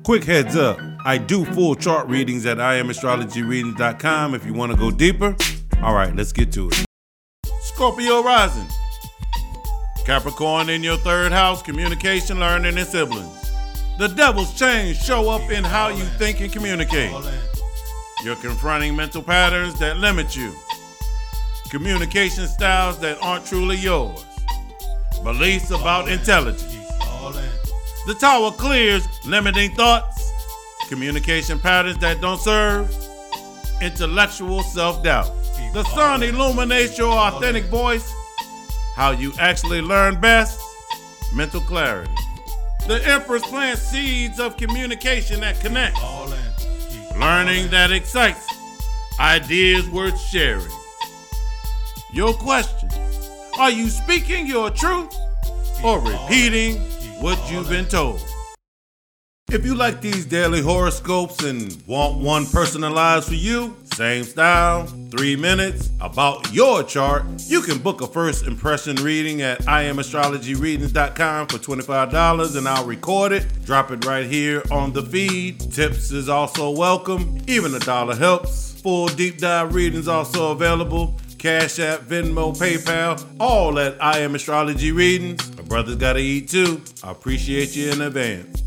Quick heads up, I do full chart readings at IamAstrologyReadings.com if you want to go deeper. All right, let's get to it. Scorpio rising. Capricorn in your third house, communication, learning, and siblings. The devil's chains show up in how you think and communicate. You're confronting mental patterns that limit you. Communication styles that aren't truly yours. Beliefs about intelligence. The tower clears limiting thoughts. Communication patterns that don't serve. Intellectual self-doubt. The sun illuminates your authentic voice. How you actually learn best. Mental clarity. The Empress plants seeds of communication that connects. Learning that excites. Ideas worth sharing. Your question, are you speaking your truth or repeating what you've been told? If you like these daily horoscopes and want one personalized for you, same style, 3 minutes, about your chart, you can book a first impression reading at IamAstrologyReadings.com for $25 and I'll record it, drop it right here on the feed. Tips is also welcome, even $1 helps. Full deep dive readings also available. Cash App, Venmo, PayPal, all at I Am Astrology Readings. My brother's gotta eat too. I appreciate you in advance.